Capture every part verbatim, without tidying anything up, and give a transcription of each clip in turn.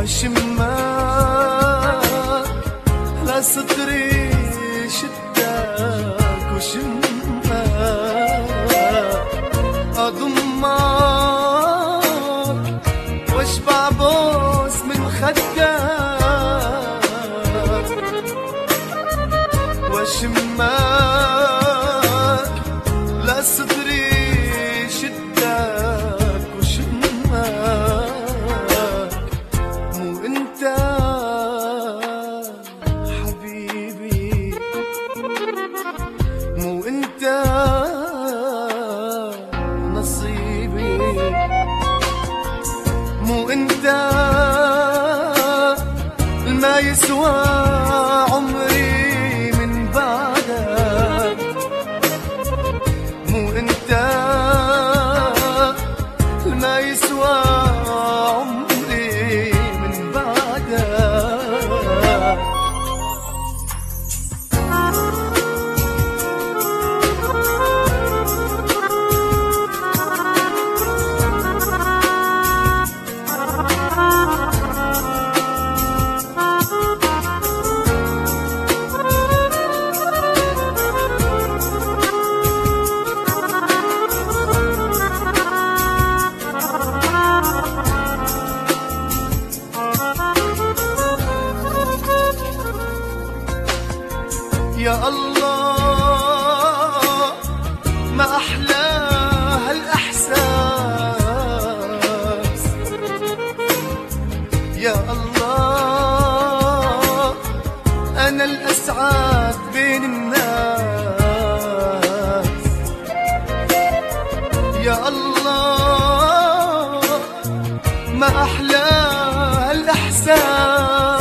وشماك لا صدري شدك وشماك أضمك واشبع بوس من خدك وشماك لا صدري شدك وشماك مو انت حبيبي مو انت نصيبي مو انت ما يسوى عمري من بعدك مو انت ما يسوى عمري من بعدك يا الله ما أحلى هالإحساس يا الله أنا الأسعد بين الناس يا الله ما أحلى هالإحساس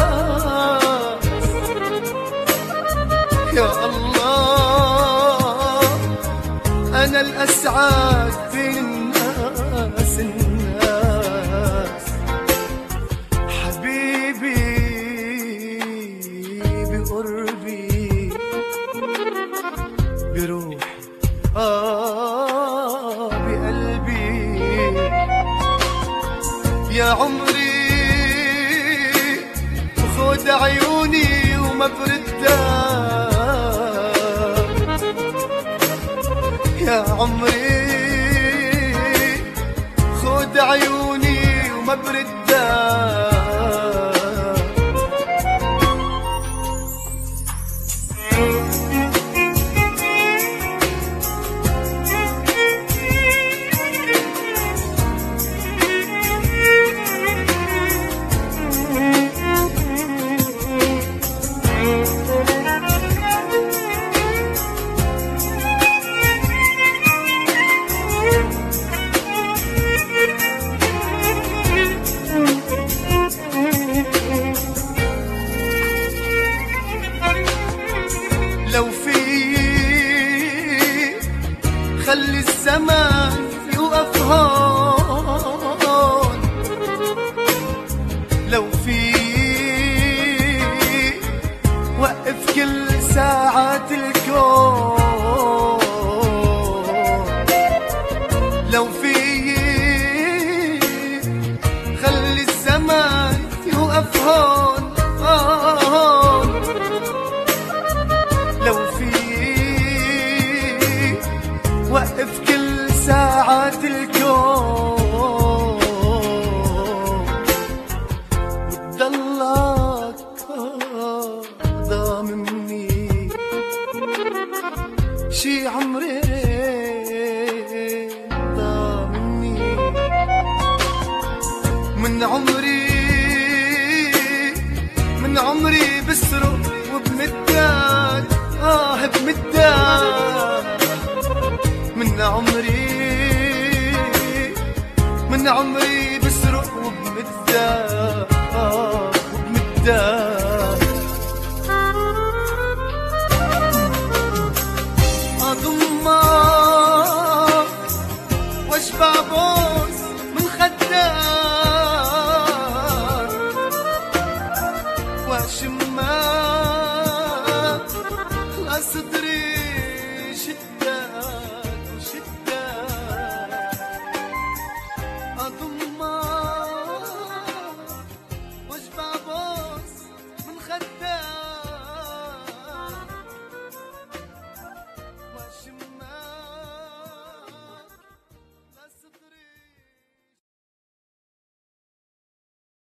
يا الله أنا الأسعد بين الناس الناس حبيبي بقربي بروحي آه بقلبي يا عمري وخد عيوني وما بردها يا عمري خد عيوني وما بردها لو في خلي الزمان يوقف هون لو في وقف كل ساعات الكون لو في خلي الزمان يوقف هون هون لو في وقف كل ساعات الكون وتضلك ضامني شي عمري ضامني من عمري من عمري بسرق وبمدك آه بمدك من عمري من عمري